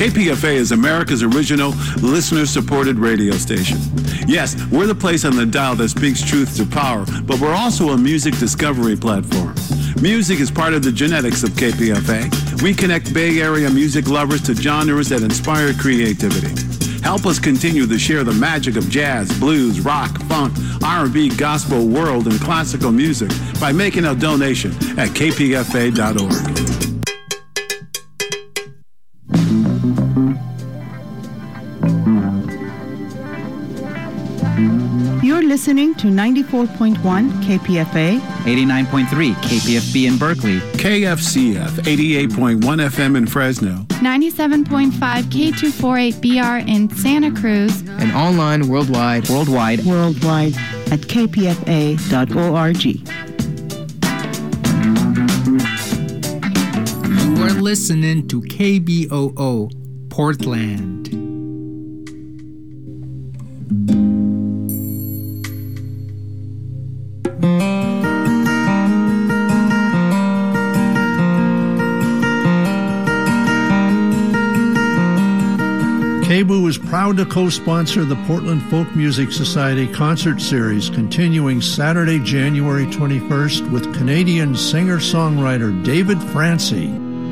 KPFA is America's original listener-supported radio station. Yes, we're the place on the dial that speaks truth to power, but we're also a music discovery platform. Music is part of the genetics of KPFA. We connect Bay Area music lovers to genres that inspire creativity. Help us continue to share the magic of jazz, blues, rock, funk, R&B, gospel, world, and classical music by making a donation at kpfa.org. You're listening to 94.1 KPFA, 89.3 KPFB in Berkeley, KFCF 88.1 FM in Fresno, 97.5 K248BR in Santa Cruz, and online worldwide at kpfa.org. You are listening to KBOO, Portland. KBOO is proud to co-sponsor the Portland Folk Music Society concert series continuing Saturday, January 21st with Canadian singer-songwriter David Francie.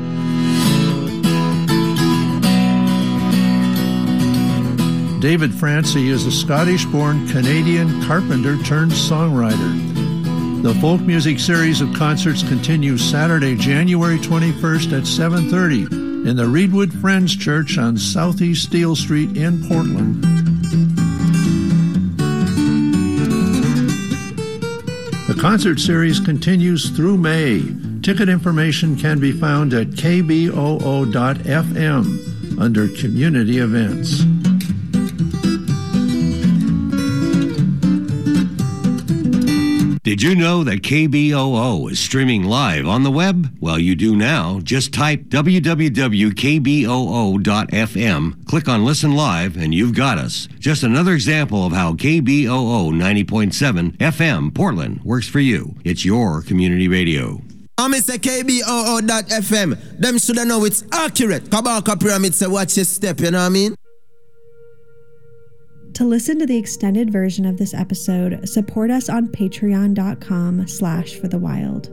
David Francie is a Scottish-born Canadian carpenter-turned-songwriter. The Folk Music series of concerts continues Saturday, January 21st at 7:30 in the Reedwood Friends Church on Southeast Steel Street in Portland. The concert series continues through May. Ticket information can be found at kboo.fm under Community Events. Did you know that KBOO is streaming live on the web? Well, you do now. Just type www.kboo.fm, click on Listen Live, and you've got us. Just another example of how KBOO 90.7 FM Portland works for you. It's your community radio. I'm Mr. KBOO.fm. Them should know it's accurate. Kabaka Pyramid say watch your step, you know what I mean? To listen to the extended version of this episode, support us on patreon.com/forthewild.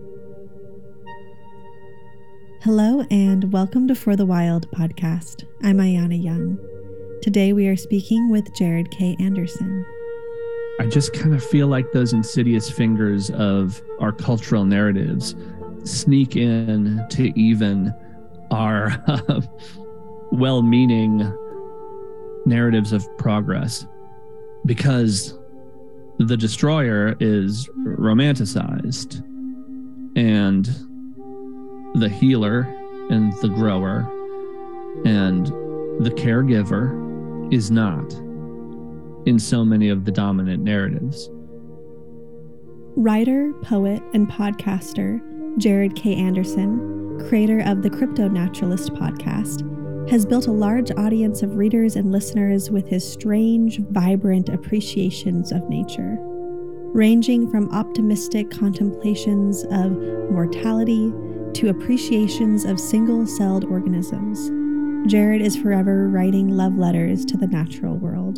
Hello and welcome to For the Wild podcast. I'm Ayana Young. Today we are speaking with Jared K. Anderson. I just kind of feel like those insidious fingers of our cultural narratives sneak in to even our well-meaning narratives of progress, because the destroyer is romanticized and the healer and the grower and the caregiver is not in so many of the dominant narratives. Writer, poet, and podcaster Jared K. Anderson, creator of the Crypto Naturalist podcast, has built a large audience of readers and listeners with his strange, vibrant appreciations of nature, ranging from optimistic contemplations of mortality to appreciations of single-celled organisms. Jared is forever writing love letters to the natural world.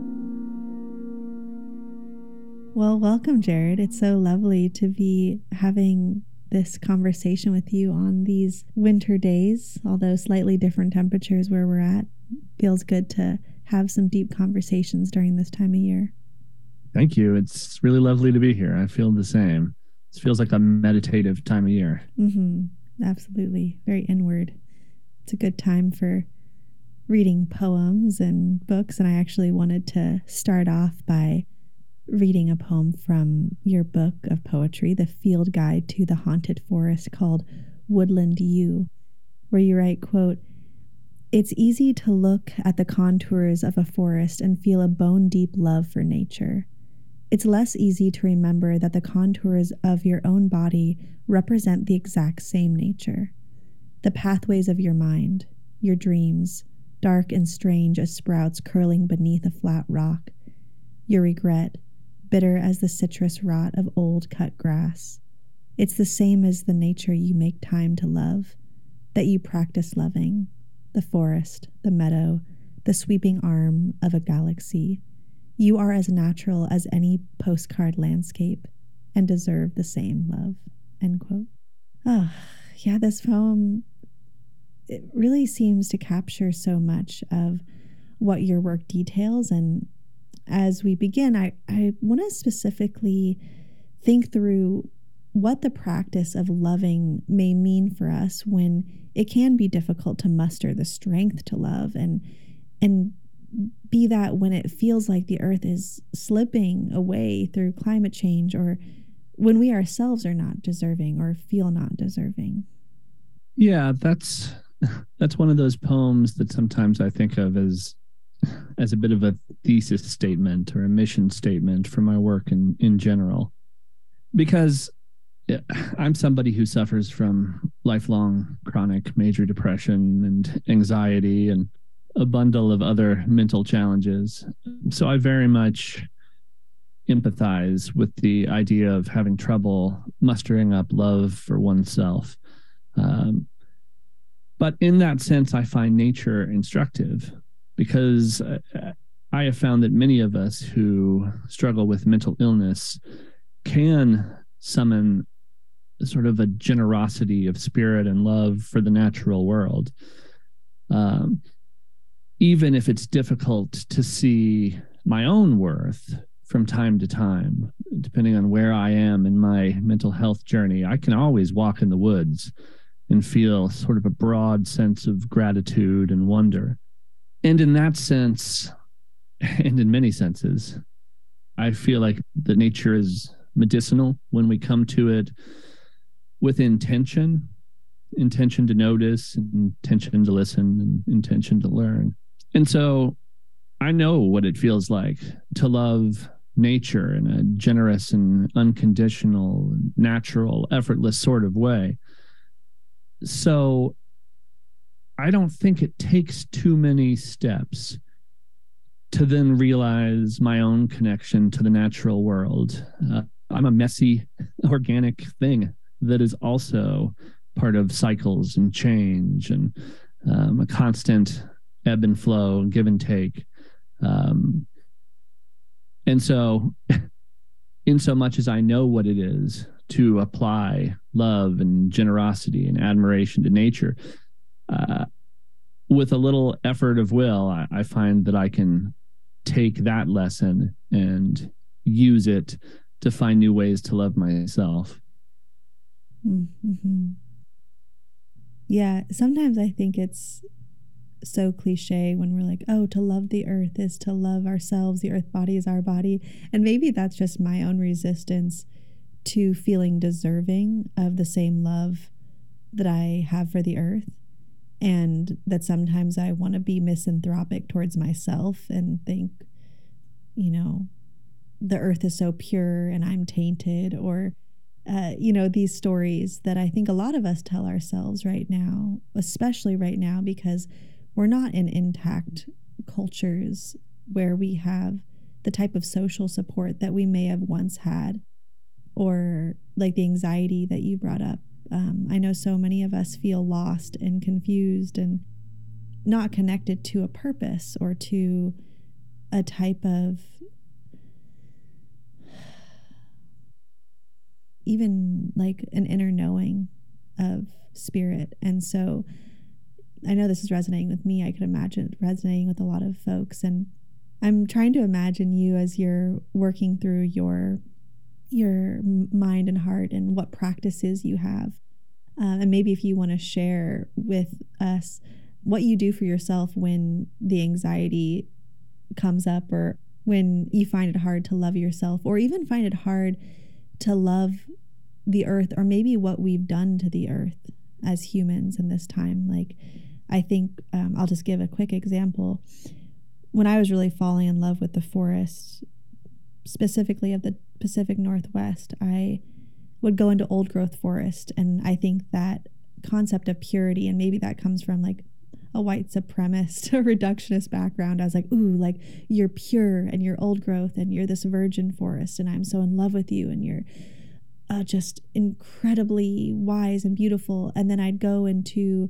Well, welcome, Jared. It's so lovely to be having this conversation with you on these winter days, although slightly different temperatures where we're at. Feels good to have some deep conversations during this time of year. Thank you. It's really lovely to be here. I feel the same. It feels like a meditative time of year. Absolutely. Very inward. It's a good time for reading poems and books, and I actually wanted to start off by reading a poem from your book of poetry, The Field Guide to the Haunted Forest, called Woodland U, where you write, quote, "It's easy to look at the contours of a forest and feel a bone-deep love for nature. It's less easy to remember that the contours of your own body represent the exact same nature. The pathways of your mind, your dreams, dark and strange as sprouts curling beneath a flat rock, your regret, bitter as the citrus rot of old cut grass. It's the same as the nature you make time to love, that you practice loving, the forest, the meadow, the sweeping arm of a galaxy. You are as natural as any postcard landscape and deserve the same love. End quote. Oh, yeah, this poem, it really seems to capture so much of what your work details. And as we begin, I want to specifically think through what the practice of loving may mean for us when it can be difficult to muster the strength to love, and be that when it feels like the earth is slipping away through climate change, or when we ourselves are not deserving or feel not deserving. Yeah, that's one of those poems that sometimes I think of as a bit of a thesis statement or a mission statement for my work in general. Because I'm somebody who suffers from lifelong chronic major depression and anxiety and a bundle of other mental challenges. So I very much empathize with the idea of having trouble mustering up love for oneself. But in that sense, I find nature instructive, because I have found that many of us who struggle with mental illness can summon sort of a generosity of spirit and love for the natural world. Even if it's difficult to see my own worth from time to time, depending on where I am in my mental health journey, I can always walk in the woods and feel sort of a broad sense of gratitude and wonder. And in that sense, and in many senses, I feel like the nature is medicinal when we come to it with intention to notice, intention to listen, and intention to learn. And so I know what it feels like to love nature in a generous and unconditional, natural, effortless sort of way. So I don't think it takes too many steps to then realize my own connection to the natural world. I'm a messy, organic thing that is also part of cycles and change and a constant ebb and flow, give and take. And so, in so much as I know what it is to apply love and generosity and admiration to nature, with a little effort of will, I find that I can take that lesson and use it to find new ways to love myself. Mm-hmm. Yeah, sometimes I think it's so cliche when we're like, oh, to love the earth is to love ourselves. The earth body is our body. And maybe that's just my own resistance to feeling deserving of the same love that I have for the earth. And that sometimes I want to be misanthropic towards myself and think, you know, the earth is so pure and I'm tainted, or, these stories that I think a lot of us tell ourselves right now, especially right now, because we're not in intact cultures where we have the type of social support that we may have once had, or like the anxiety that you brought up. I know so many of us feel lost and confused and not connected to a purpose or to a type of even like an inner knowing of spirit. And so I know this is resonating with me. I could imagine it resonating with a lot of folks. And I'm trying to imagine you as you're working through your mind and heart and what practices you have. And maybe if you want to share with us what you do for yourself when the anxiety comes up, or when you find it hard to love yourself, or even find it hard to love the earth, or maybe what we've done to the earth as humans in this time. Like, I think I'll just give a quick example. When I was really falling in love with the forest, specifically of the Pacific Northwest, I would go into old growth forest. And I think that concept of purity, and maybe that comes from like a white supremacist reductionist background. I was like, ooh, like you're pure and you're old growth and you're this virgin forest and I'm so in love with you and you're just incredibly wise and beautiful. And then I'd go into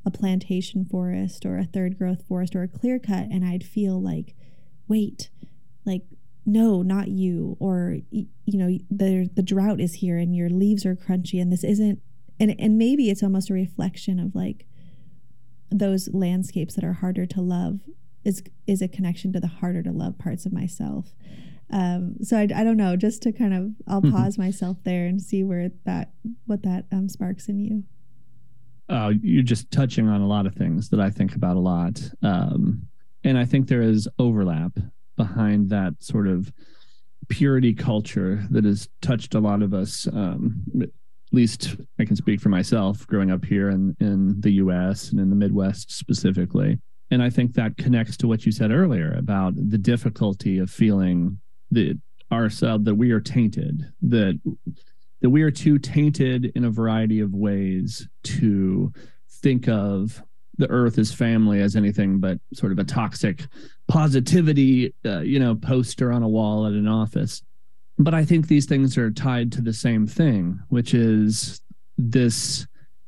a plantation forest or a third growth forest or a clear cut, and I'd feel like, wait, like, no, not you, or, you know, the drought is here and your leaves are crunchy and this isn't, and maybe it's almost a reflection of like those landscapes that are harder to love is a connection to the harder to love parts of myself. So I don't know, just to kind of, I'll pause myself there and see what that sparks in you. You're just touching on a lot of things that I think about a lot. And I think there is overlap behind that sort of purity culture that has touched a lot of us. At least I can speak for myself growing up here in the US and in the Midwest specifically. And I think that connects to what you said earlier about the difficulty of feeling that ourselves, that we are tainted, that we are too tainted in a variety of ways to think of the earth as family as anything but sort of a toxic positivity, poster on a wall at an office. But I think these things are tied to the same thing, which is this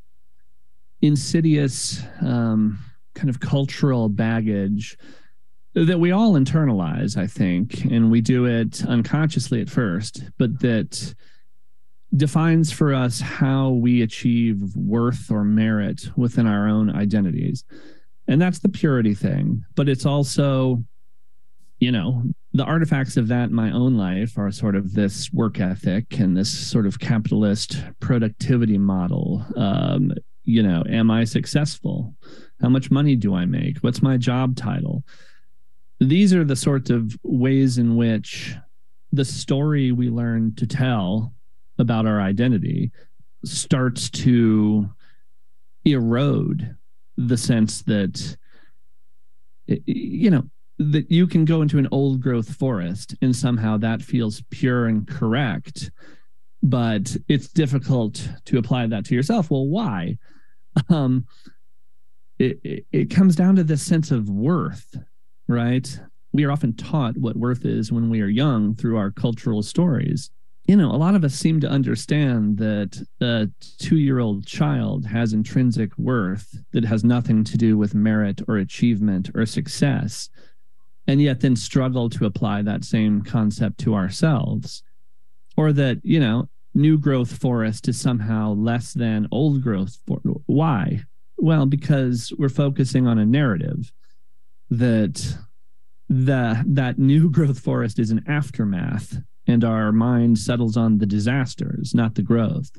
insidious kind of cultural baggage that we all internalize, I think, and we do it unconsciously at first, but that defines for us how we achieve worth or merit within our own identities. And that's the purity thing. But it's also, the artifacts of that in my own life are sort of this work ethic and this sort of capitalist productivity model. Am I successful? How much money do I make? What's my job title? These are the sorts of ways in which the story we learn to tell about our identity starts to erode the sense that, that you can go into an old growth forest and somehow that feels pure and correct, but it's difficult to apply that to yourself. Well, why? It comes down to this sense of worth, right? We are often taught what worth is when we are young through our cultural stories. A lot of us seem to understand that a 2-year-old child has intrinsic worth that has nothing to do with merit or achievement or success, and yet then struggle to apply that same concept to ourselves. Or that, new growth forest is somehow less than old growth forest. Why? Well, because we're focusing on a narrative that that new growth forest is an aftermath, and our mind settles on the disasters, not the growth.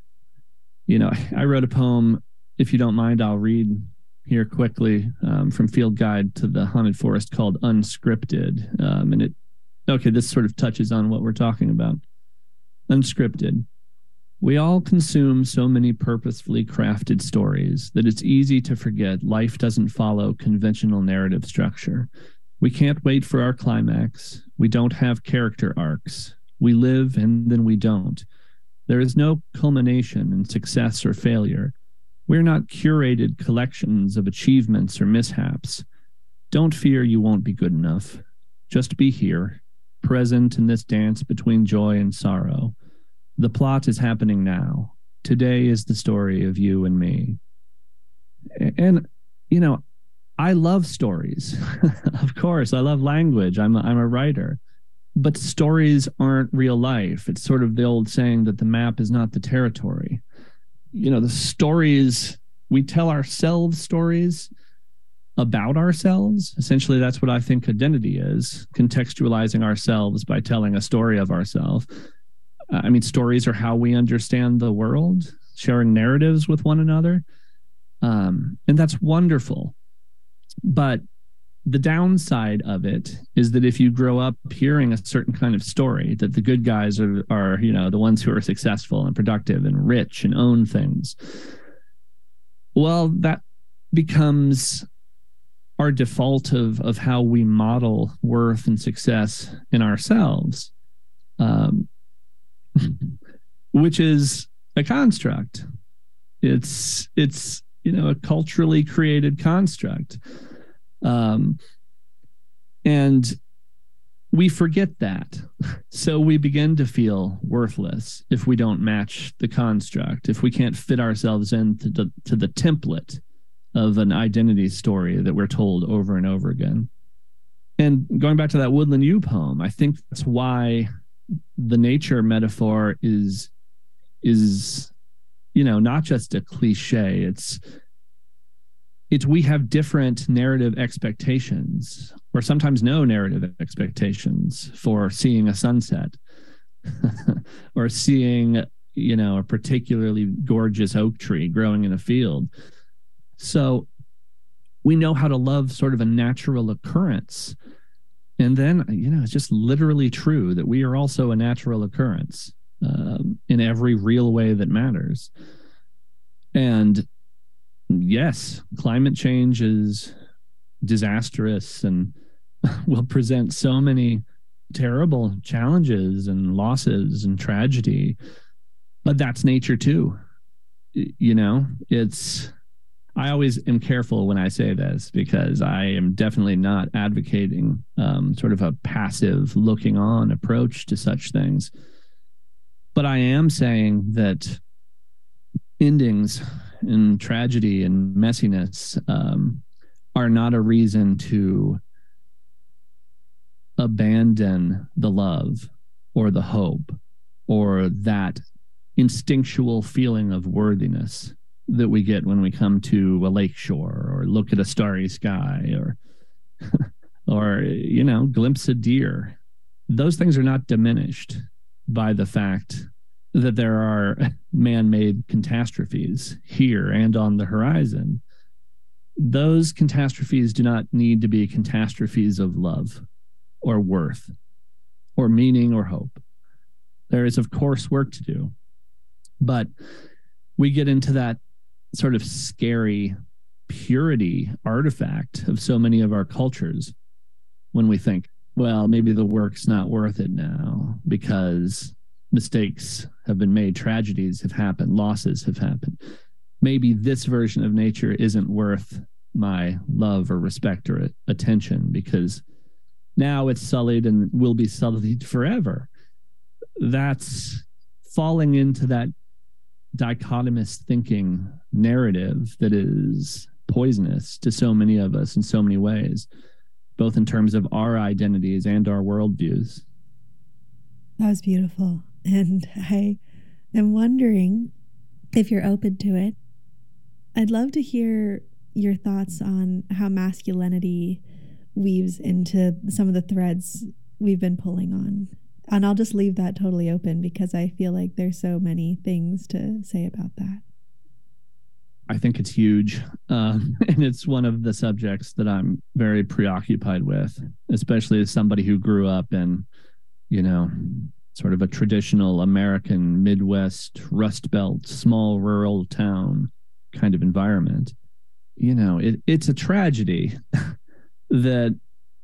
I wrote a poem, if you don't mind, I'll read here quickly, from Field Guide to the Haunted Forest, called Unscripted. This sort of touches on what we're talking about. Unscripted. We all consume so many purposefully crafted stories that it's easy to forget life doesn't follow conventional narrative structure. We can't wait for our climax. We don't have character arcs. We live and then we don't. There is no culmination in success or failure. We're not curated collections of achievements or mishaps. Don't fear you won't be good enough. Just be here, present in this dance between joy and sorrow. The plot is happening now. Today is the story of you and me. And, I love stories. Of course, I love language. I'm a writer. But stories aren't real life. It's sort of the old saying that the map is not the territory. The stories, we tell ourselves stories about ourselves. Essentially, that's what I think identity is, contextualizing ourselves by telling a story of ourselves. Stories are how we understand the world, sharing narratives with one another. And that's wonderful. But the downside of it is that if you grow up hearing a certain kind of story, that the good guys are the ones who are successful and productive and rich and own things, well, that becomes our default of how we model worth and success in ourselves, which is a construct. It's a culturally created construct. And we forget that. So we begin to feel worthless if we don't match the construct, if we can't fit ourselves into the template of an identity story that we're told over and over again. And going back to that Woodland U poem, I think that's why the nature metaphor is not just a cliche. It's we have different narrative expectations, or sometimes no narrative expectations, for seeing a sunset or seeing, a particularly gorgeous oak tree growing in a field. So we know how to love sort of a natural occurrence. And then, it's just literally true that we are also a natural occurrence in every real way that matters. And yes, climate change is disastrous and will present so many terrible challenges and losses and tragedy, but that's nature too. I always am careful when I say this, because I am definitely not advocating sort of a passive looking on approach to such things. But I am saying that endings and tragedy and messiness are not a reason to abandon the love or the hope or that instinctual feeling of worthiness that we get when we come to a lake shore or look at a starry sky or glimpse a deer. Those things are not diminished by the fact that there are man-made catastrophes here and on the horizon. Those catastrophes do not need to be catastrophes of love or worth or meaning or hope. There is, of course, work to do, but we get into that sort of scary purity artifact of so many of our cultures when we think, well, maybe the work's not worth it now because mistakes have been made, tragedies have happened, losses have happened. Maybe this version of nature isn't worth my love or respect or attention because now it's sullied and will be sullied forever. That's falling into that dichotomous thinking narrative that is poisonous to so many of us in so many ways, both in terms of our identities and our worldviews. That was beautiful. And I am wondering if you're open to it. I'd love to hear your thoughts on how masculinity weaves into some of the threads we've been pulling on. And I'll just leave that totally open because I feel like there's so many things to say about that. I think it's huge. And it's one of the subjects that I'm very preoccupied with, especially as somebody who grew up in, sort of a traditional American Midwest Rust Belt, small rural town kind of environment. It's a tragedy that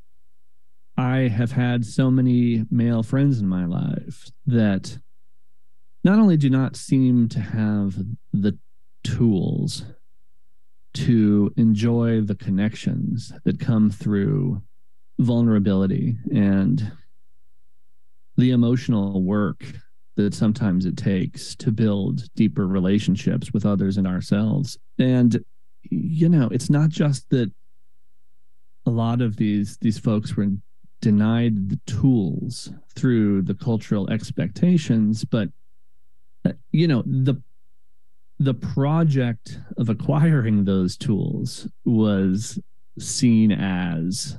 I have had so many male friends in my life that not only do not seem to have the tools to enjoy the connections that come through vulnerability and the emotional work that sometimes it takes to build deeper relationships with others and ourselves. And, it's not just that a lot of these folks were denied the tools through the cultural expectations, but the project of acquiring those tools was seen as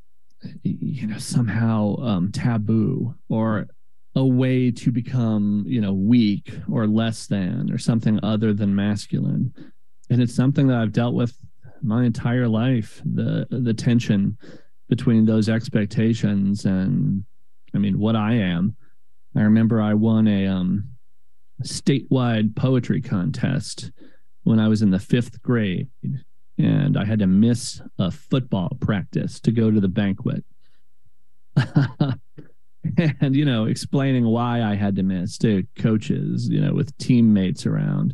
somehow taboo or a way to become weak or less than or something other than masculine. And it's something that I've dealt with my entire life, the tension between those expectations and what I am. I remember I won a statewide poetry contest when I was in the 5th grade, and I had to miss a football practice to go to the banquet. And, explaining why I had to miss to coaches, with teammates around.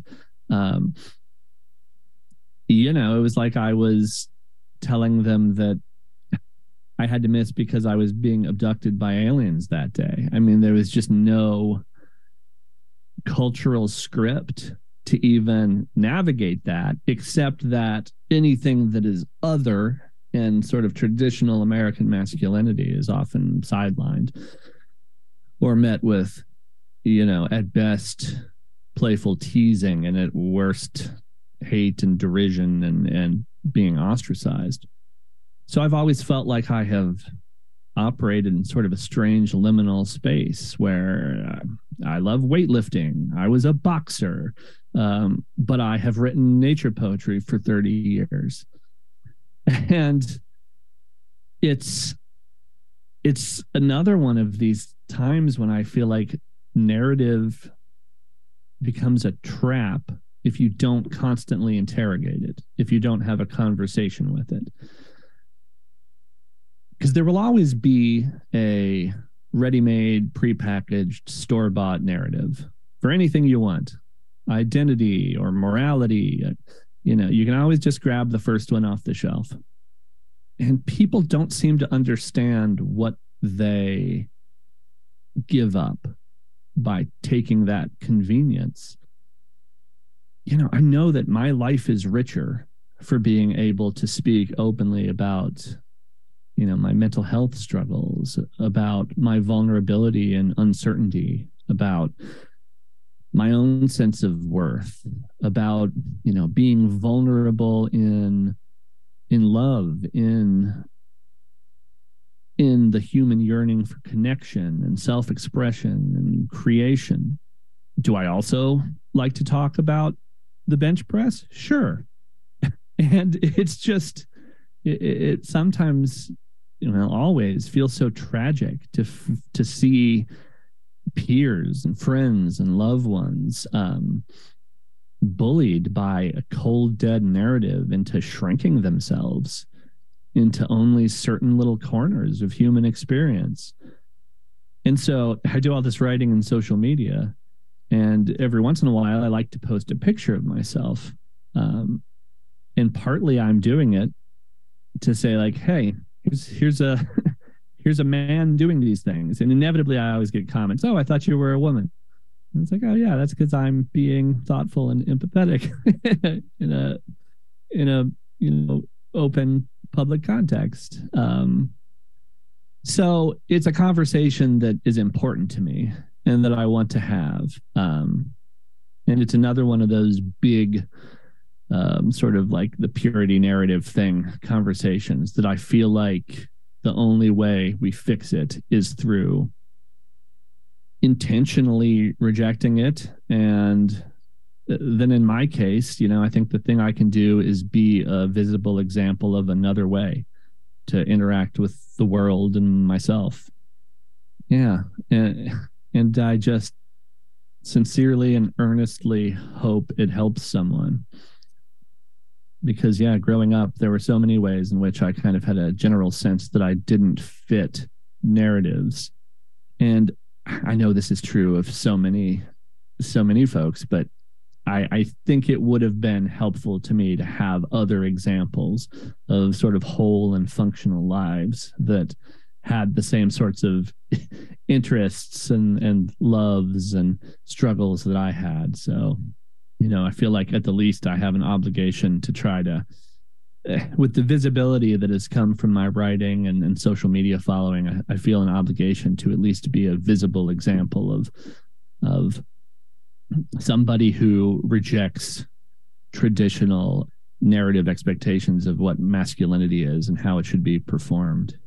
It was like I was telling them that I had to miss because I was being abducted by aliens that day. There was just no cultural script to even navigate that, except that anything that is other and sort of traditional American masculinity is often sidelined or met with, at best, playful teasing and at worst, hate and derision and being ostracized. So I've always felt like I have operated in sort of a strange liminal space where I love weightlifting. I was a boxer, but I have written nature poetry for 30 years. And it's another one of these times when I feel like narrative becomes a trap if you don't constantly interrogate it, if you don't have a conversation with it. Because there will always be a ready-made, prepackaged, store-bought narrative for anything you want. Identity or morality, you can always just grab the first one off the shelf. And people don't seem to understand what they give up by taking that convenience. I know that my life is richer for being able to speak openly about my mental health struggles, about my vulnerability and uncertainty, about my own sense of worth, about, being vulnerable in love, in the human yearning for connection and self-expression and creation. Do I also like to talk about the bench press? Sure. And it's just, it sometimes, always feels so tragic to see peers and friends and loved ones bullied by a cold, dead narrative into shrinking themselves into only certain little corners of human experience. And so I do all this writing in social media, and every once in a while I like to post a picture of myself. And partly I'm doing it to say, like, hey, here's a here's a man doing these things. And inevitably I always get comments, oh, I thought you were a woman. And it's like, oh yeah, that's because I'm being thoughtful and empathetic in a open public context. So it's a conversation that is important to me and that I want to have. And it's another one of those big sort of like the purity narrative thing conversations that I feel like the only way we fix it is through intentionally rejecting it. And then in my case, I think the thing I can do is be a visible example of another way to interact with the world and myself. Yeah. And I just sincerely and earnestly hope it helps someone. Because, yeah, growing up, there were so many ways in which I kind of had a general sense that I didn't fit narratives. And I know this is true of so many folks, but I think it would have been helpful to me to have other examples of sort of whole and functional lives that had the same sorts of interests and loves and struggles that I had. So, I feel like at the least I have an obligation to try to, with the visibility that has come from my writing and social media following, I feel an obligation to at least be a visible example of somebody who rejects traditional narrative expectations of what masculinity is and how it should be performed.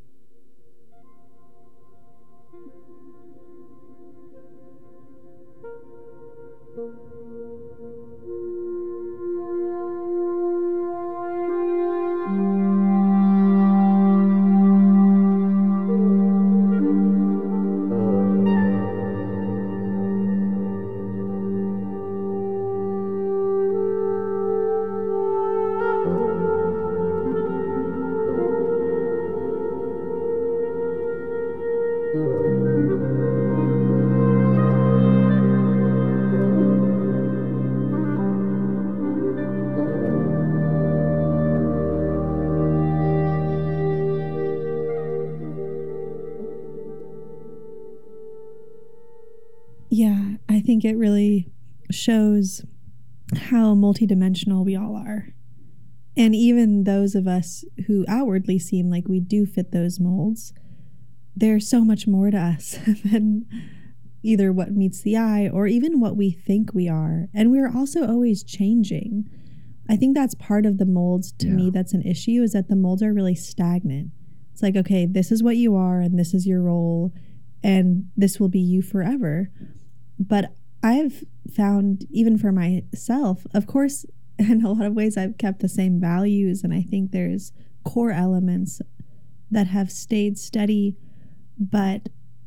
Yeah, I think it really shows how multidimensional we all are. And even those of us who outwardly seem like we do fit those molds, there's so much more to us than either what meets the eye or even what we think we are. And we're also always changing. I think that's part of the molds to me that's an issue, is that the molds are really stagnant. It's like, okay, this is what you are and this is your role and this will be you forever. But I've found, even for myself, of course, in a lot of ways I've kept the same values, and I think there's core elements that have stayed steady. But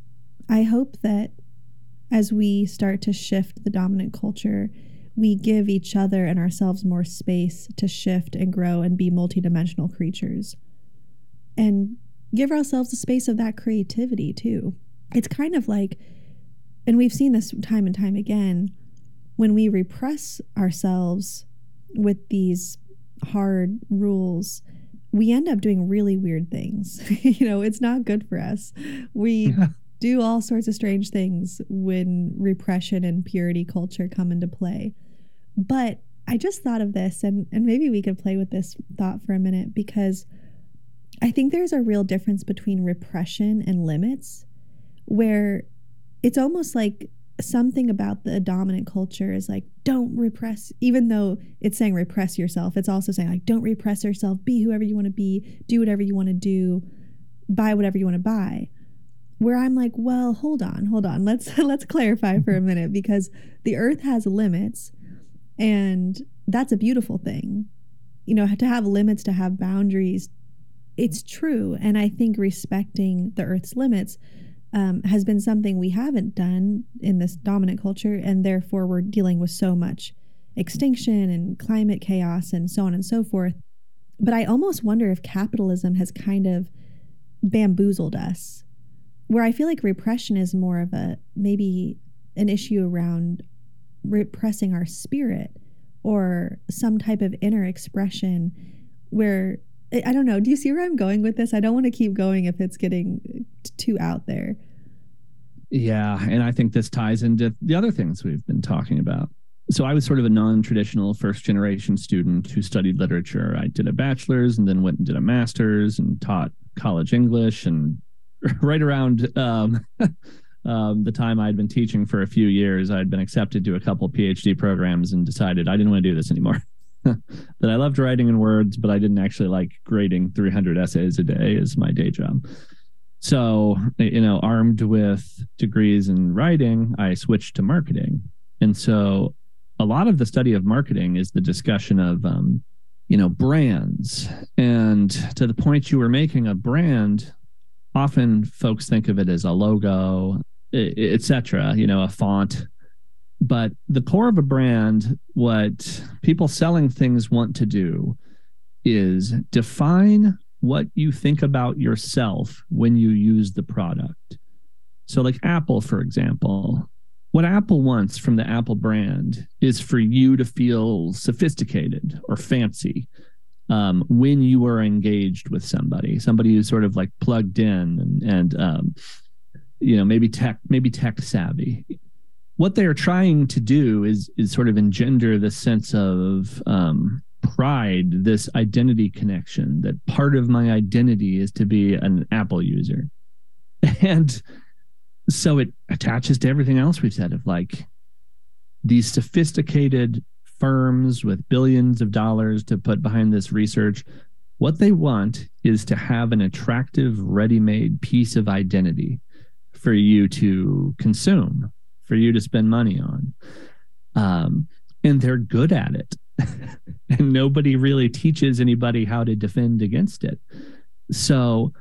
I hope that as we start to shift the dominant culture, we give each other and ourselves more space to shift and grow and be multidimensional creatures, and give ourselves a space of that creativity too. It's kind of like, and we've seen this time and time again, when we repress ourselves with these hard rules, we end up doing really weird things. It's not good for us. We do all sorts of strange things when repression and purity culture come into play. But I just thought of this, and maybe we could play with this thought for a minute, because I think there's a real difference between repression and limits, where it's almost like something about the dominant culture is like, don't repress, even though it's saying repress yourself, it's also saying like, don't repress yourself, be whoever you want to be, do whatever you want to do, buy whatever you want to buy. Where I'm like, well, hold on. Let's clarify for a minute, because the earth has limits, and that's a beautiful thing. To have limits, to have boundaries, it's true. And I think respecting the earth's limits has been something we haven't done in this dominant culture, and therefore we're dealing with so much extinction and climate chaos and so on and so forth. But I almost wonder if capitalism has kind of bamboozled us, where I feel like repression is more of maybe an issue around repressing our spirit or some type of inner expression where, I don't know, do you see where I'm going with this? I don't want to keep going if it's getting too out there. Yeah, and I think this ties into the other things we've been talking about. So I was sort of a non-traditional first-generation student who studied literature. I did a bachelor's and then went and did a master's and taught college English. And right around the time I'd been teaching for a few years, I'd been accepted to a couple PhD programs and decided I didn't want to do this anymore. That I loved writing in words, but I didn't actually like grading 300 essays a day as my day job. So, armed with degrees in writing, I switched to marketing. And so a lot of the study of marketing is the discussion of, brands. And to the point you were making, a brand, often folks think of it as a logo, etc., a font. But the core of a brand, what people selling things want to do is define what you think about yourself when you use the product. So like Apple, for example, what Apple wants from the Apple brand is for you to feel sophisticated or fancy when you are engaged with somebody who's sort of like plugged in and maybe tech savvy. What they're trying to do is sort of engender this sense of pride, this identity connection, that part of my identity is to be an Apple user. And so it attaches to everything else we've said of like these sophisticated firms with billions of dollars to put behind this research. What they want is to have an attractive, ready-made piece of identity for you to consume, for you to spend money on. And they're good at it. And nobody really teaches anybody how to defend against it. So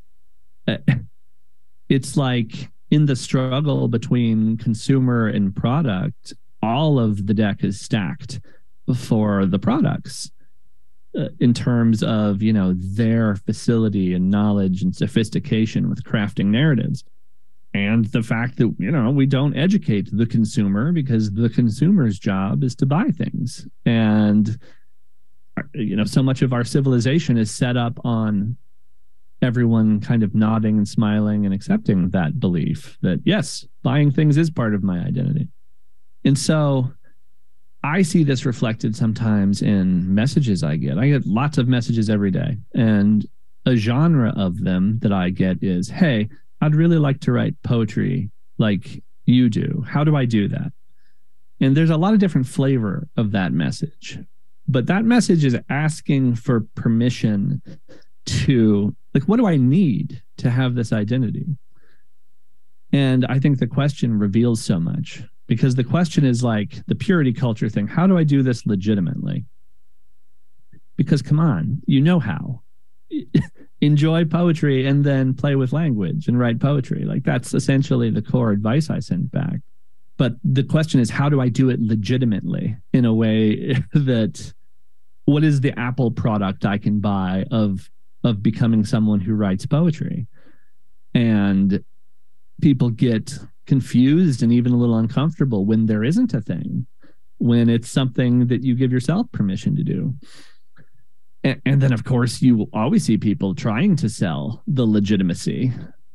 it's like in the struggle between consumer and product, all of the deck is stacked for the products in terms of, their facility and knowledge and sophistication with crafting narratives. And the fact that, we don't educate the consumer because the consumer's job is to buy things. And, so much of our civilization is set up on everyone kind of nodding and smiling and accepting that belief that, yes, buying things is part of my identity. And so I see this reflected sometimes in messages I get. I get lots of messages every day, and a genre of them that I get is, hey, I'd really like to write poetry like you do. How do I do that? And there's a lot of different flavor of that message, but that message is asking for permission to, like, what do I need to have this identity? And I think the question reveals so much, because the question is like the purity culture thing. How do I do this legitimately? Because come on, you know how. Enjoy poetry and then play with language and write poetry. Like, that's essentially the core advice I send back. But the question is, how do I do it legitimately in a way that, what is the Apple product I can buy of becoming someone who writes poetry? And people get confused and even a little uncomfortable when there isn't a thing, when it's something that you give yourself permission to do. And then, of course, you will always see people trying to sell the legitimacy,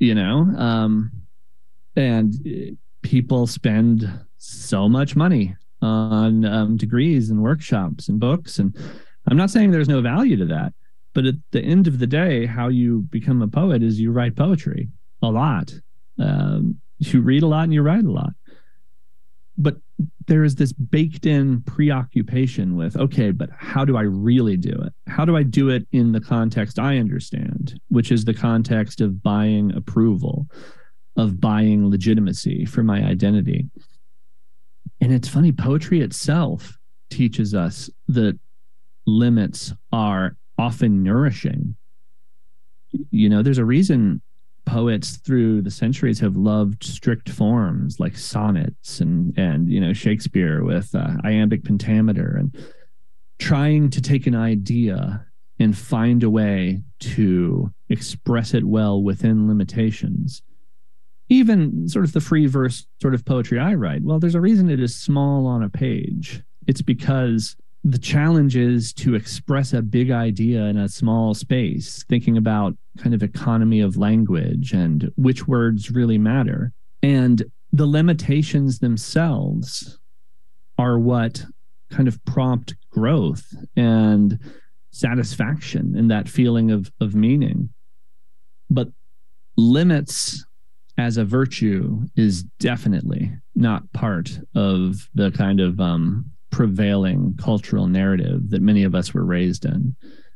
and people spend so much money on degrees and workshops and books. And I'm not saying there's no value to that, but at the end of the day, how you become a poet is you write poetry a lot. You read a lot and you write a lot. But there is this baked in preoccupation with, okay, but how do I really do it? How do I do it in the context I understand, which is the context of buying approval, of buying legitimacy for my identity? And it's funny, poetry itself teaches us that limits are often nourishing. There's a reason poets through the centuries have loved strict forms like sonnets and Shakespeare with iambic pentameter, and trying to take an idea and find a way to express it well within limitations. Even sort of the free verse sort of poetry I write, well, there's a reason it is small on a page. It's because the challenge is to express a big idea in a small space, thinking about kind of economy of language and which words really matter. And the limitations themselves are what kind of prompt growth and satisfaction and that feeling of meaning. But limits as a virtue is definitely not part of the kind of prevailing cultural narrative that many of us were raised in,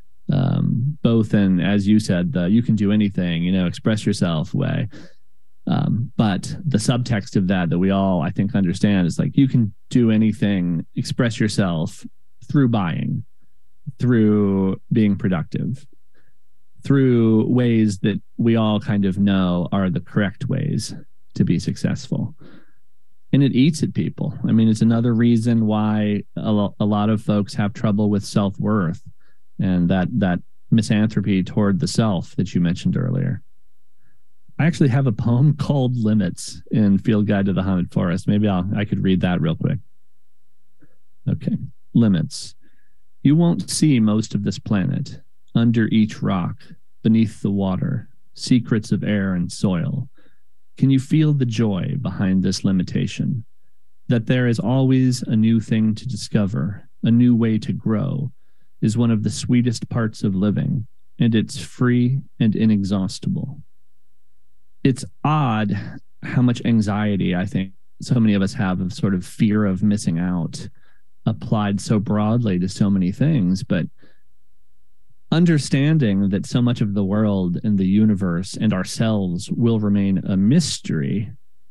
both in, as you said, the you can do anything, express yourself way. But the subtext of that we all, I think, understand is like, you can do anything, express yourself through buying, through being productive, through ways that we all kind of know are the correct ways to be successful. And it eats at people. I mean, it's another reason why a lot of folks have trouble with self-worth and that misanthropy toward the self that you mentioned earlier. I actually have a poem called Limits in Field Guide to the Haunted Forest. Maybe I could read that real quick. Okay. Limits. You won't see most of this planet. Under each rock, beneath the water, secrets of air and soil. Can you feel the joy behind this limitation? That there is always a new thing to discover, a new way to grow, is one of the sweetest parts of living, and it's free and inexhaustible. It's odd how much anxiety I think so many of us have of sort of fear of missing out applied so broadly to so many things, but understanding that so much of the world and the universe and ourselves will remain a mystery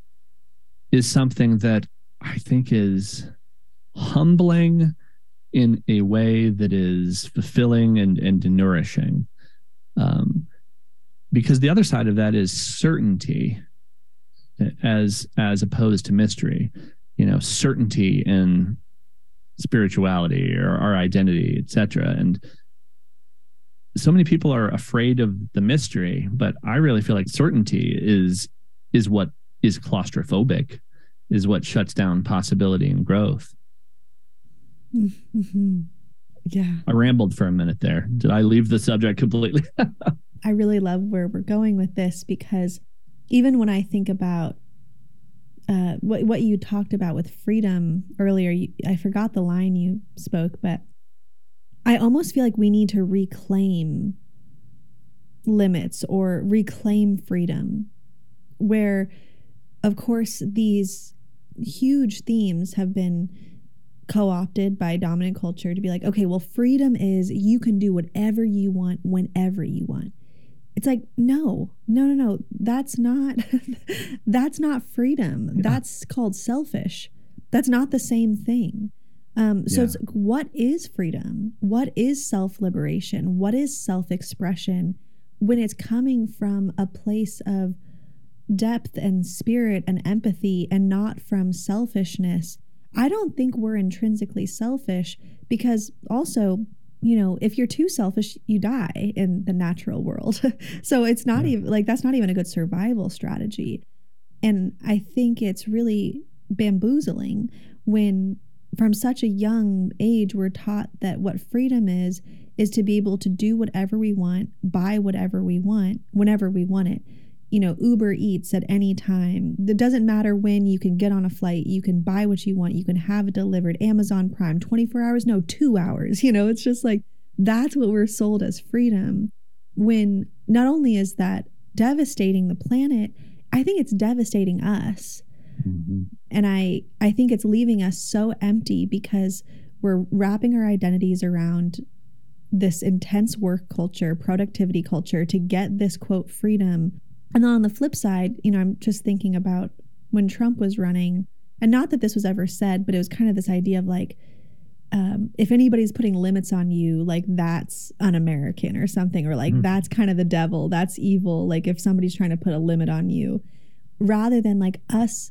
is something that I think is humbling in a way that is fulfilling and nourishing. Because the other side of that is certainty as opposed to mystery, certainty in spirituality or our identity, etc. And so many people are afraid of the mystery, but I really feel like certainty is what is claustrophobic, is what shuts down possibility and growth. Mm-hmm. Yeah. I rambled for a minute there. Did I leave the subject completely? I really love where we're going with this, because even when I think about what you talked about with freedom earlier. I forgot the line you spoke, but I almost feel like we need to reclaim limits or reclaim freedom, where, of course, these huge themes have been co-opted by dominant culture to be like, okay, well, freedom is you can do whatever you want whenever you want. It's like, no, that's not that's not freedom. Yeah. That's called selfish. That's not the same thing. So it's what is freedom? What is self-liberation? What is self-expression when it's coming from a place of depth and spirit and empathy and not from selfishness? I don't think we're intrinsically selfish, because also, you know, if you're too selfish, you die in the natural world. So it's not even like, that's not even a good survival strategy. And I think it's really bamboozling when from such a young age we're taught that what freedom is to be able to do whatever we want, buy whatever we want, whenever we want it. You know, Uber Eats at any time. It doesn't matter when. You can get on a flight, you can buy what you want, you can have it delivered. Amazon Prime, 24 hours, no, 2 hours. You know, it's just like, that's what we're sold as freedom. When not only is that devastating the planet, I think it's devastating us. Mm-hmm. And I think it's leaving us so empty because we're wrapping our identities around this intense work culture, productivity culture to get this quote freedom. And then on the flip side, you know, I'm just thinking about when Trump was running, and not that this was ever said, but it was kind of this idea of like, if anybody's putting limits on you, like that's un-American or something, or like that's kind of the devil, that's evil. Like if somebody's trying to put a limit on you, rather than like us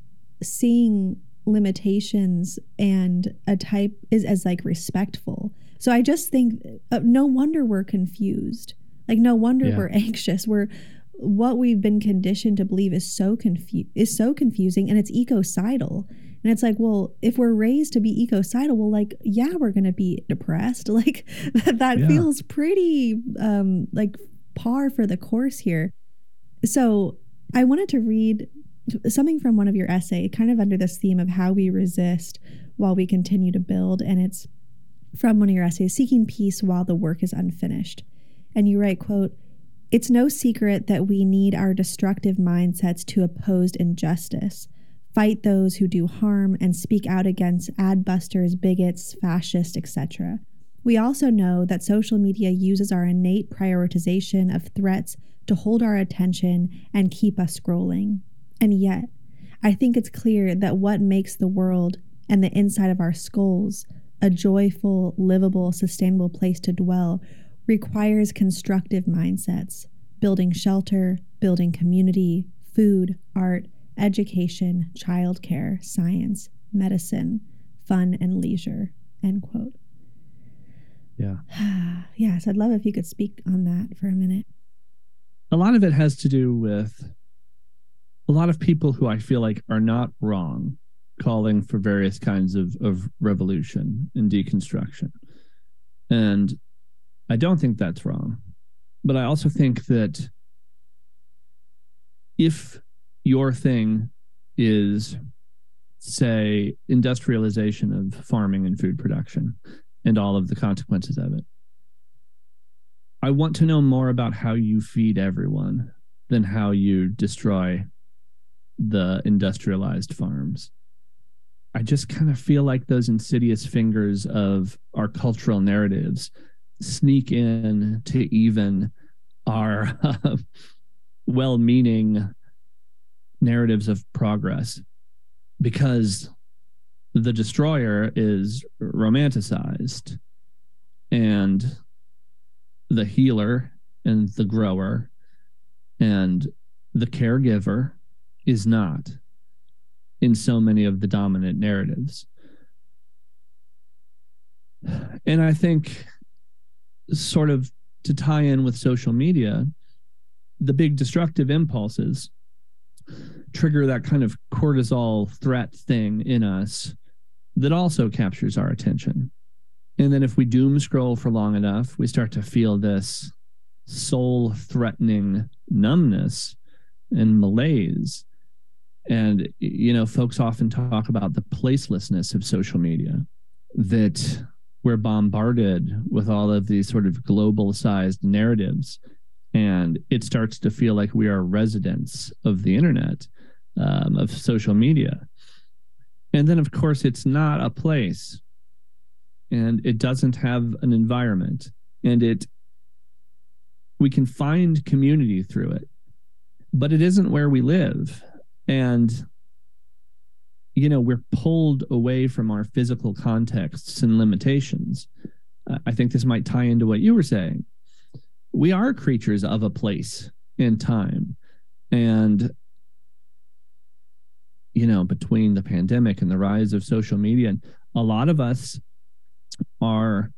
seeing limitations and a type is as like respectful. So I just think no wonder we're confused. Like no wonder we're anxious. What we've been conditioned to believe is so confusing, and it's ecocidal. And it's like, well, if we're raised to be ecocidal, well, like, yeah, we're going to be depressed. Like that feels pretty like par for the course here. So I wanted to read something from one of your essays, kind of under this theme of how we resist while we continue to build. And it's from one of your essays, Seeking Peace While the Work is Unfinished. And you write, quote, "It's no secret that we need our destructive mindsets to oppose injustice, fight those who do harm, and speak out against adbusters, bigots, fascists, etc. We also know that social media uses our innate prioritization of threats to hold our attention and keep us scrolling. And yet, I think it's clear that what makes the world and the inside of our skulls a joyful, livable, sustainable place to dwell requires constructive mindsets, building shelter, building community, food, art, education, childcare, science, medicine, fun, and leisure," end quote. Yeah. Yes, I'd love if you could speak on that for a minute. A lot of it has to do with a lot of people who I feel like are not wrong calling for various kinds of revolution and deconstruction. And I don't think that's wrong. But I also think that if your thing is, say, industrialization of farming and food production and all of the consequences of it, I want to know more about how you feed everyone than how you destroy the industrialized farms. I just kind of feel like those insidious fingers of our cultural narratives sneak in to even our well-meaning narratives of progress, because the destroyer is romanticized and the healer and the grower and the caregiver is not in so many of the dominant narratives. And I think, sort of to tie in with social media, the big destructive impulses trigger that kind of cortisol threat thing in us that also captures our attention. And then if we doom scroll for long enough, we start to feel this soul-threatening numbness and malaise. And, folks often talk about the placelessness of social media, that we're bombarded with all of these sort of global sized narratives. And it starts to feel like we are residents of the internet, of social media. And then, of course, it's not a place, and it doesn't have an environment, and we can find community through it, but it isn't where we live. And, we're pulled away from our physical contexts and limitations. I think this might tie into what you were saying. We are creatures of a place and time. And, between the pandemic and the rise of social media, a lot of us are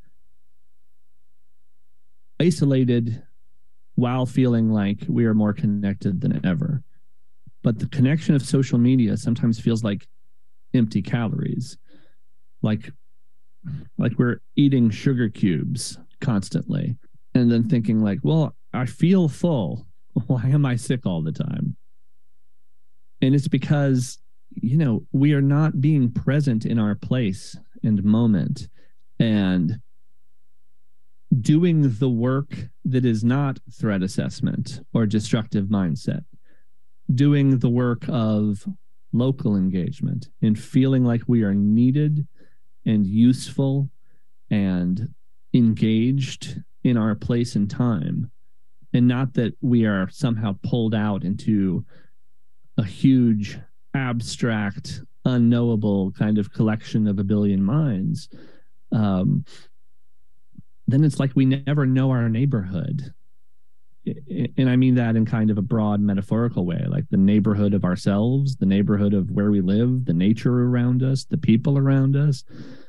isolated while feeling like we are more connected than ever. But the connection of social media sometimes feels like empty calories, like we're eating sugar cubes constantly, and then thinking like, well, I feel full. Why am I sick all the time? And it's because, we are not being present in our place and moment and doing the work that is not threat assessment or destructive mindset, doing the work of local engagement and feeling like we are needed and useful and engaged in our place and time, and not that we are somehow pulled out into a huge, abstract, unknowable kind of collection of a billion minds. Then it's like we never know our neighborhood. And I mean that in kind of a broad metaphorical way, like the neighborhood of ourselves, the neighborhood of where we live, the nature around us, the people around us.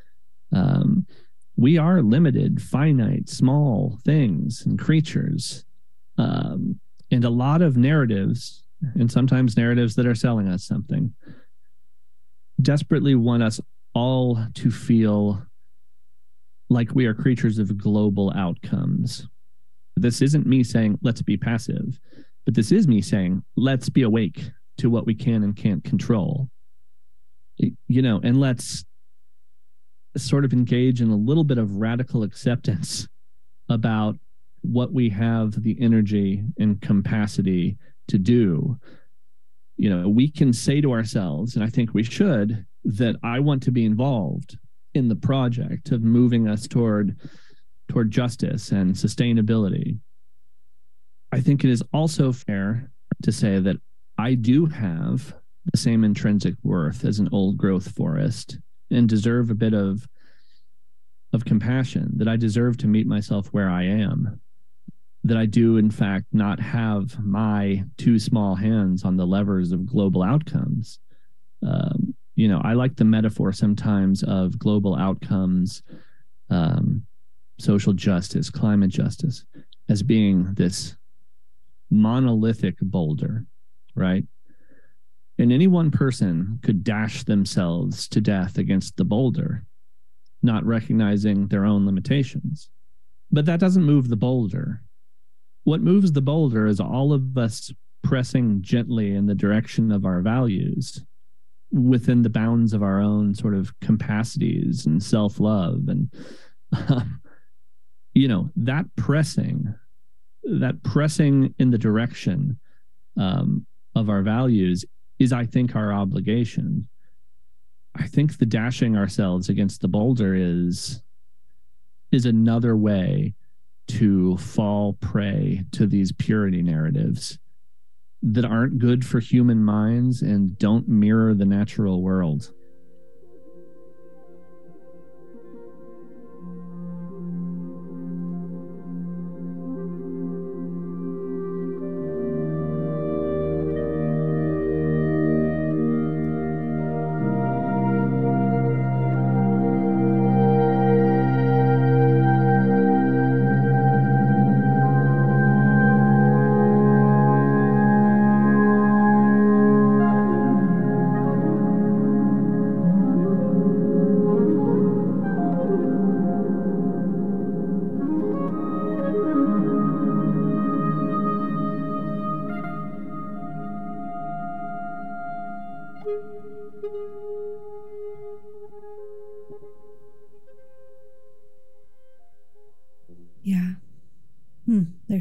We are limited, finite, small things and creatures. And a lot of narratives, and sometimes narratives that are selling us something, desperately want us all to feel like we are creatures of global outcomes. This isn't me saying, let's be passive, but this is me saying, let's be awake to what we can and can't control, and let's sort of engage in a little bit of radical acceptance about what we have the energy and capacity to do. We can say to ourselves, and I think we should, that I want to be involved in the project of moving us toward justice and sustainability. I think it is also fair to say that I do have the same intrinsic worth as an old growth forest and deserve a bit of compassion, that I deserve to meet myself where I am, that I do, in fact, not have my two small hands on the levers of global outcomes. I like the metaphor sometimes of global outcomes, social justice, climate justice, as being this monolithic boulder, right? And any one person could dash themselves to death against the boulder, not recognizing their own limitations. But that doesn't move the boulder. What moves the boulder is all of us pressing gently in the direction of our values within the bounds of our own sort of capacities and self-love. And, that pressing in the direction of our values is, I think, our obligation. I think the dashing ourselves against the boulder is another way to fall prey to these purity narratives that aren't good for human minds and don't mirror the natural world.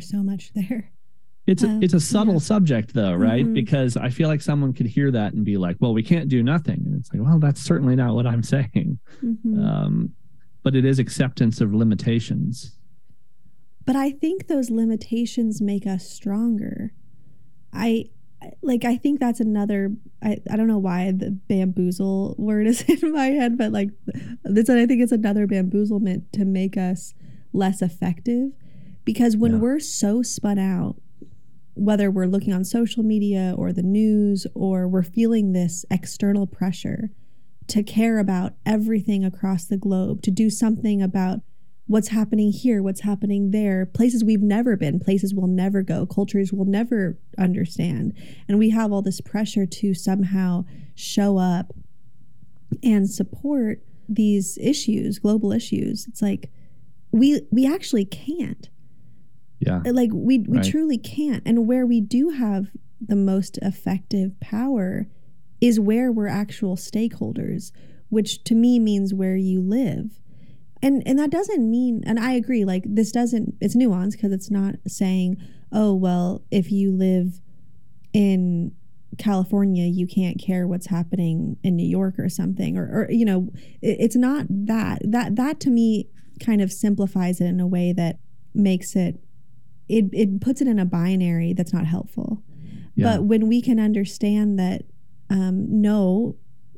there's so much there. It's a subtle subject though, right? Mm-hmm. Because I feel like someone could hear that and be like, well, we can't do nothing. And it's like, well, that's certainly not what I'm saying. Mm-hmm. But it is acceptance of limitations. But I think those limitations make us stronger. I think that's another, I don't know why the bamboozle word is in my head, but like this, I think it's another bamboozlement to make us less effective, because when we're so spun out, whether we're looking on social media or the news, or we're feeling this external pressure to care about everything across the globe, to do something about what's happening here, what's happening there, places we've never been, places we'll never go, cultures we'll never understand. And we have all this pressure to somehow show up and support these issues, global issues. It's like, we actually can't. Yeah. Like we truly can't. And where we do have the most effective power is where we're actual stakeholders, which to me means where you live. And that doesn't mean, and I agree, like this doesn't, it's nuanced, because it's not saying, oh, well, if you live in California, you can't care what's happening in New York or something, or you know, it's not that to me kind of simplifies it in a way that makes it puts it in a binary that's not helpful. Yeah. But when we can understand that, no,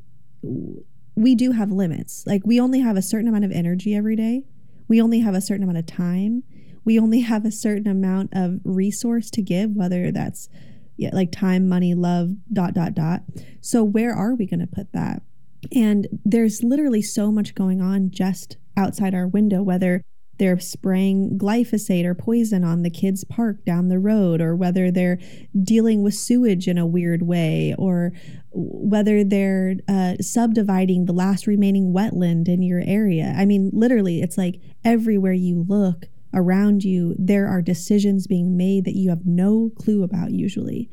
we do have limits. Like we only have a certain amount of energy every day. We only have a certain amount of time. We only have a certain amount of resource to give, whether that's like time, money, love, ... So where are we going to put that? And there's literally so much going on just outside our window, whether they're spraying glyphosate or poison on the kids' park down the road, or whether they're dealing with sewage in a weird way, or whether they're subdividing the last remaining wetland in your area. I mean, literally, it's like everywhere you look around you, there are decisions being made that you have no clue about usually.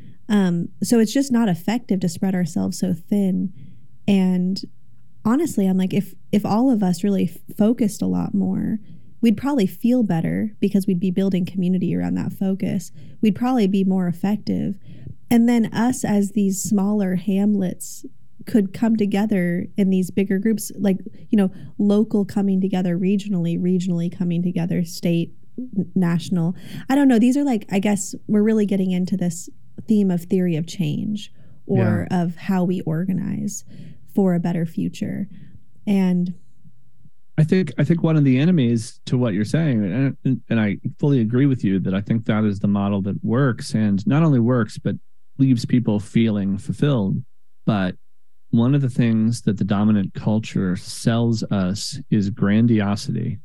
So it's just not effective to spread ourselves so thin. And honestly, I'm like, if all of us really focused a lot more, we'd probably feel better, because we'd be building community around that focus. We'd probably be more effective. And then us as these smaller hamlets could come together in these bigger groups, like, you know, local coming together regionally coming together, state, national. I don't know. These are like, I guess we're really getting into this theme of theory of change, or of how we organize for a better future. And I think one of the enemies to what you're saying, and I fully agree with you, that I think that is the model that works, and not only works, but leaves people feeling fulfilled. But one of the things that the dominant culture sells us is grandiosity.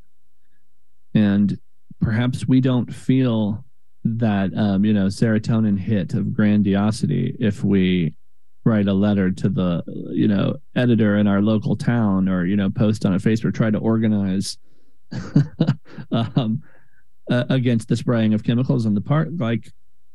And perhaps we don't feel that, serotonin hit of grandiosity if we write a letter to the, editor in our local town, or, post on a Facebook, try to organize against the spraying of chemicals in the park. Like,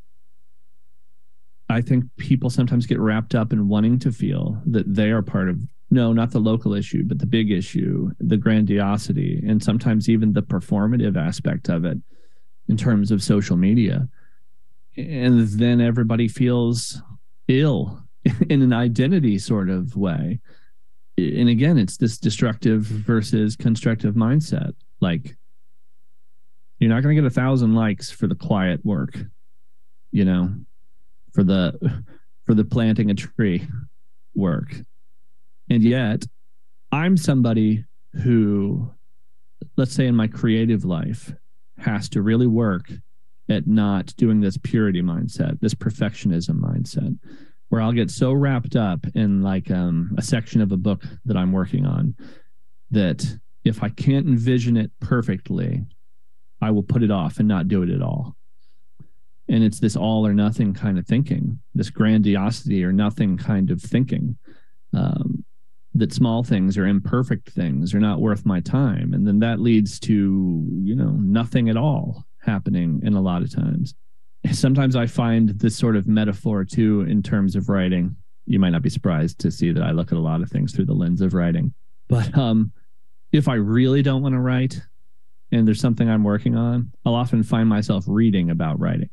I think people sometimes get wrapped up in wanting to feel that they are part of, no, not the local issue, but the big issue, the grandiosity, and sometimes even the performative aspect of it in terms of social media. And then everybody feels ill in an identity sort of way. And again, it's this destructive versus constructive mindset. Like, you're not going to get 1,000 likes for the quiet work, for the planting a tree work. And yet I'm somebody who, let's say in my creative life, has to really work at not doing this purity mindset, this perfectionism mindset, where I'll get so wrapped up in like a section of a book that I'm working on that if I can't envision it perfectly, I will put it off and not do it at all. And it's this all or nothing kind of thinking, this grandiosity or nothing kind of thinking, that small things or imperfect things are not worth my time. And then that leads to, nothing at all happening in a lot of times. Sometimes I find this sort of metaphor too in terms of writing. You might not be surprised to see that I look at a lot of things through the lens of writing. But if I really don't want to write, and there's something I'm working on, I'll often find myself reading about writing,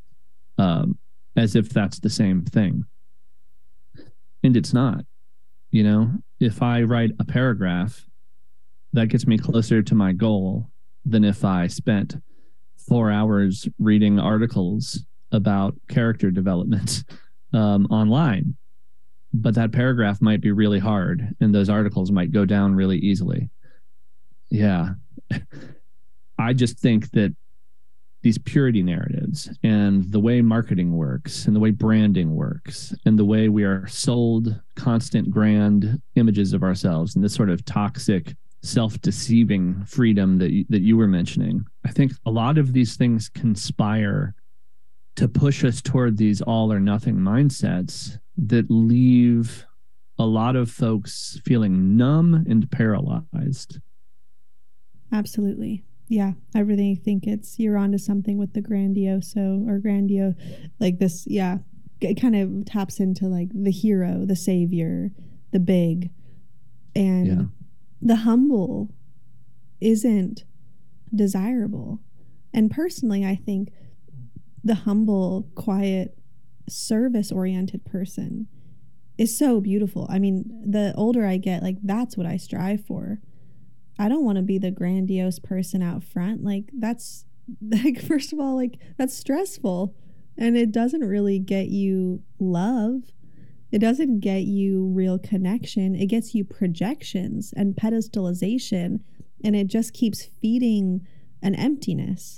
as if that's the same thing. And it's not. If I write a paragraph, that gets me closer to my goal than if I spent 4 hours reading articles about character development online. But that paragraph might be really hard, and those articles might go down really easily. Yeah. I just think that these purity narratives and the way marketing works and the way branding works and the way we are sold constant grand images of ourselves and this sort of toxic self-deceiving freedom that you were mentioning, I think a lot of these things conspire to push us toward these all or nothing mindsets that leave a lot of folks feeling numb and paralyzed. Absolutely. Yeah, I really think you're onto something with the grandiose, like this. Yeah, it kind of taps into like the hero, the savior, the big, and the humble isn't desirable. And personally, I think the humble, quiet, service-oriented person is so beautiful. I mean, the older I get, like that's what I strive for. I don't want to be the grandiose person out front. Like that's like, first of all, like that's stressful, and it doesn't really get you love. It doesn't get you real connection. It gets you projections and pedestalization, and it just keeps feeding an emptiness.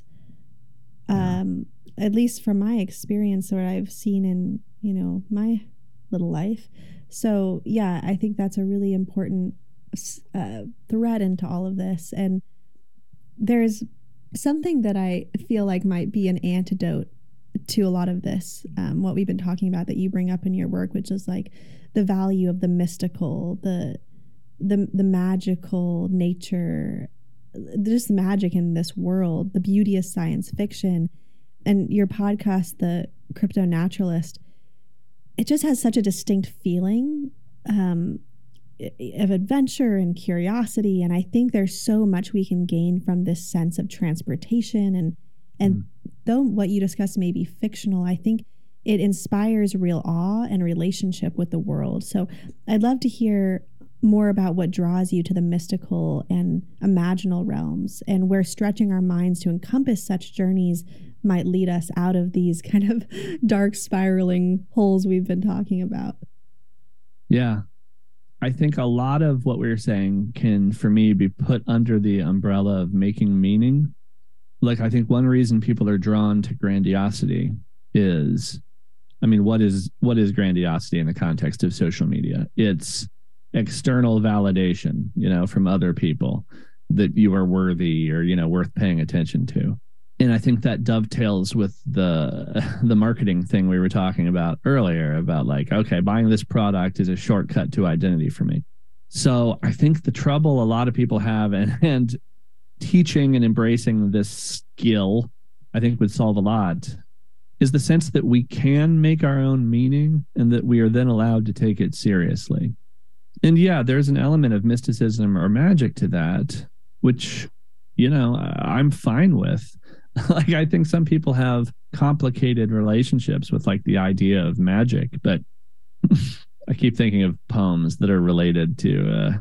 At least from my experience, what I've seen in, my little life. So yeah, I think that's a really important thread into all of this. And there's something that I feel like might be an antidote to a lot of this, what we've been talking about that you bring up in your work, which is like the value of the mystical, the magical nature, just the magic in this world, the beauty of science fiction. And your podcast, The Crypto Naturalist, it just has such a distinct feeling of adventure and curiosity. And I think there's so much we can gain from this sense of transportation. And though what you discussed may be fictional, I think it inspires real awe and relationship with the world. So I'd love to hear more about what draws you to the mystical and imaginal realms, and where stretching our minds to encompass such journeys might lead us out of these kind of dark spiraling holes we've been talking about. Yeah. I think a lot of what we were saying can, for me, be put under the umbrella of making meaning. Like, I think one reason people are drawn to grandiosity is, what is grandiosity in the context of social media? It's external validation, from other people that you are worthy or, worth paying attention to. And I think that dovetails with the marketing thing we were talking about earlier about like, okay, buying this product is a shortcut to identity for me. So I think the trouble a lot of people have and teaching and embracing this skill, I think would solve a lot, is the sense that we can make our own meaning and that we are then allowed to take it seriously. And yeah, there's an element of mysticism or magic to that, which, I'm fine with. Like, I think some people have complicated relationships with like the idea of magic, but I keep thinking of poems that are related to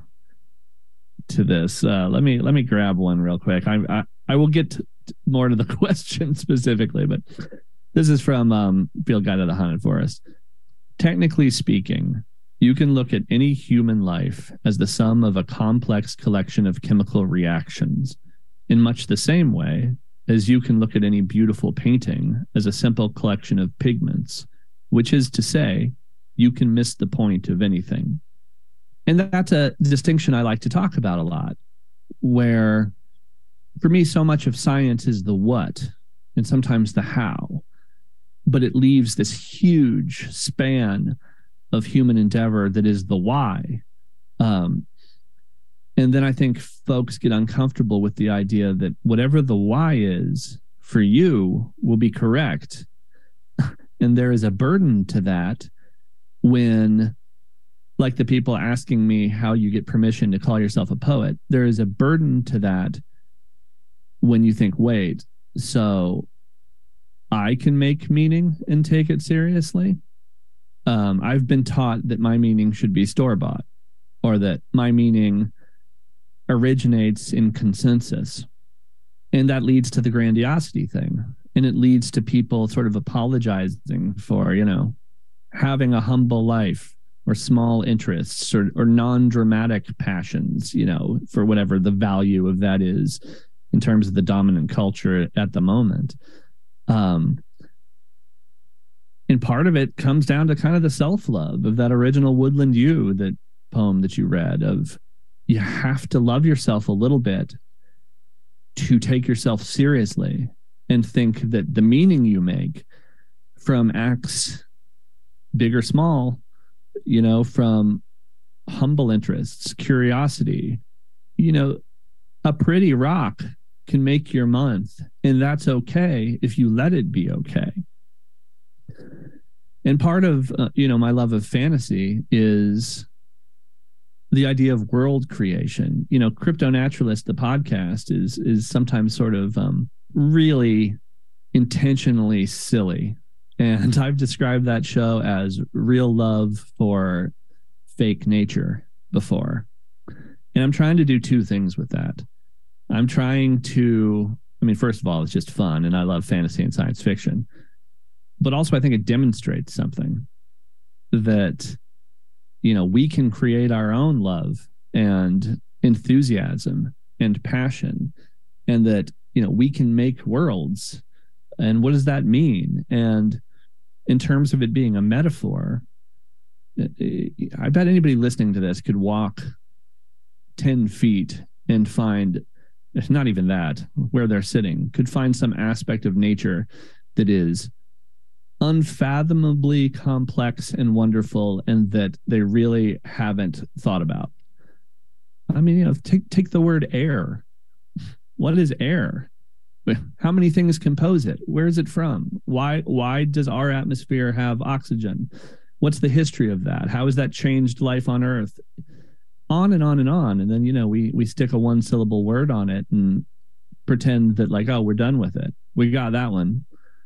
this. Let me grab one real quick. I will get more to the question specifically, but this is from Field Guide to the Haunted Forest. Technically speaking, you can look at any human life as the sum of a complex collection of chemical reactions in much the same way as you can look at any beautiful painting as a simple collection of pigments, which is to say, you can miss the point of anything. And that's a distinction I like to talk about a lot, where for me, so much of science is the what and sometimes the how, but it leaves this huge span of human endeavor that is the why. And then I think folks get uncomfortable with the idea that whatever the why is for you will be correct. And there is a burden to that when, like the people asking me how you get permission to call yourself a poet, there is a burden to that when you think, wait, so I can make meaning and take it seriously. I've been taught that my meaning should be store-bought, or that my meaning originates in consensus. And that leads to the grandiosity thing. And it leads to people sort of apologizing for, having a humble life, or small interests, or non-dramatic passions, for whatever the value of that is in terms of the dominant culture at the moment. And part of it comes down to kind of the self-love of that original Woodland U, that poem that you read, of you have to love yourself a little bit to take yourself seriously and think that the meaning you make from acts, big or small, from humble interests, curiosity, a pretty rock can make your month, and that's okay if you let it be okay. And part of, my love of fantasy is the idea of world creation. Crypto Naturalist, the podcast, is sometimes sort of really intentionally silly. And I've described that show as real love for fake nature before. And I'm trying to do two things with that. I'm trying to, first of all, it's just fun, and I love fantasy and science fiction. But also I think it demonstrates something that, we can create our own love and enthusiasm and passion, and that, we can make worlds. And what does that mean? And in terms of it being a metaphor, I bet anybody listening to this could walk 10 feet and find, if not even that, where they're sitting, could find some aspect of nature that is unfathomably complex and wonderful, and that they really haven't thought about. Take the word air. What is air? How many things compose it? Where is it from? Why does our atmosphere have oxygen? What's the history of that? How has that changed life on Earth? On and on and on. And then, we stick a one-syllable word on it and pretend that, like, oh, we're done with it. We got that one.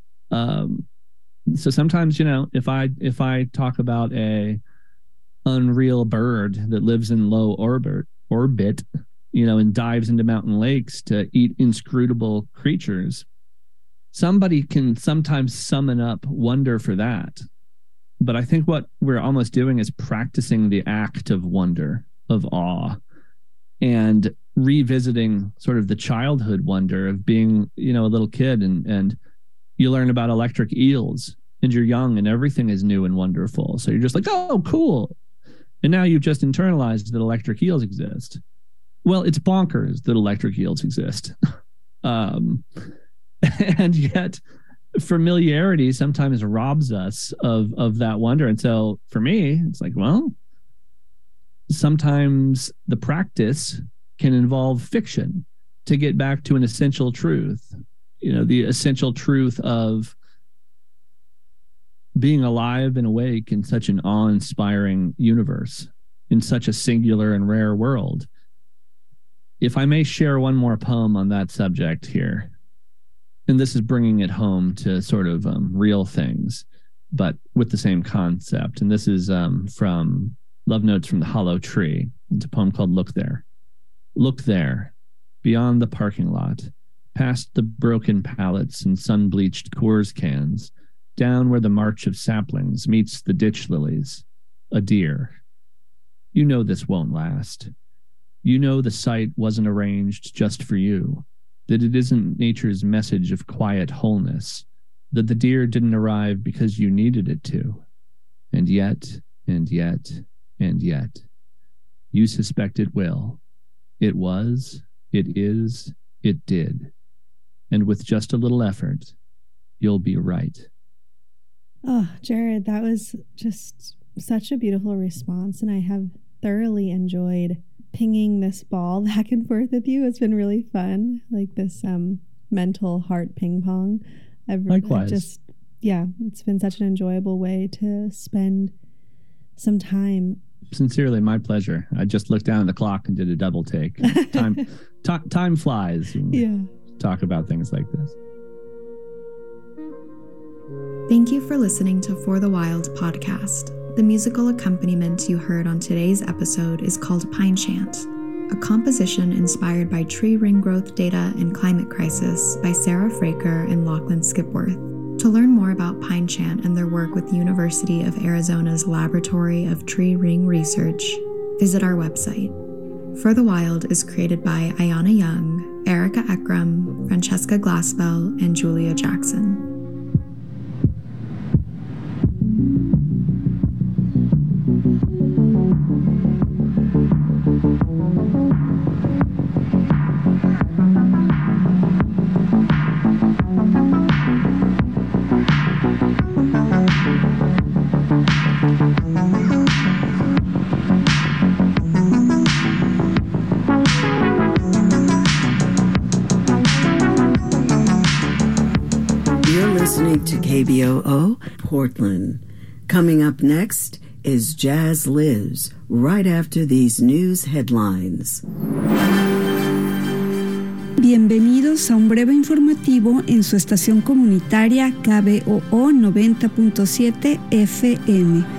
So sometimes, if I talk about a unreal bird that lives in low orbit, and dives into mountain lakes to eat inscrutable creatures, somebody can sometimes summon up wonder for that. But I think what we're almost doing is practicing the act of wonder, of awe, and revisiting sort of the childhood wonder of being, a little kid, and you learn about electric eels, and you're young and everything is new and wonderful. So you're just like, oh, cool. And now you've just internalized that electric eels exist. Well, it's bonkers that electric eels exist. And yet familiarity sometimes robs us of that wonder. And so for me, it's like, well, sometimes the practice can involve fiction to get back to an essential truth, the essential truth of being alive and awake in such an awe-inspiring universe, in such a singular and rare world. If I may share one more poem on that subject here, and this is bringing it home to sort of real things, but with the same concept. And this is from Love Notes from the Hollow Tree. It's a poem called Look There. Look there, beyond the parking lot, past the broken pallets and sun-bleached Coors cans, down where the march of saplings meets the ditch lilies, a deer. You know this won't last. You know the site wasn't arranged just for you, that it isn't nature's message of quiet wholeness, that the deer didn't arrive because you needed it to. And yet, and yet, and yet, you suspect it will. It was, it is, it did. And with just a little effort, you'll be right. Oh, Jared, that was just such a beautiful response, and I have thoroughly enjoyed pinging this ball back and forth with you. It's been really fun, like this mental heart ping pong. Likewise. It's been such an enjoyable way to spend some time. Sincerely, my pleasure. I just looked down at the clock and did a double take. Time flies. Yeah. talk about things like this. Thank you for listening to For the Wild podcast. The musical accompaniment you heard on today's episode is called Pine Chant, a composition inspired by tree ring growth data and climate crisis by Sarah Fraker and Lachlan Skipworth. To learn more about Pine Chant and their work with the University of Arizona's Laboratory of Tree Ring Research, visit our website. For the Wild is created by Ayana Young, Erica Ekram, Francesca Glassbell, and Julia Jackson. Listening to KBOO Portland. Coming up next is Jazz Lives, right after these news headlines. Bienvenidos a un breve informativo en su estación comunitaria KBOO 90.7 FM.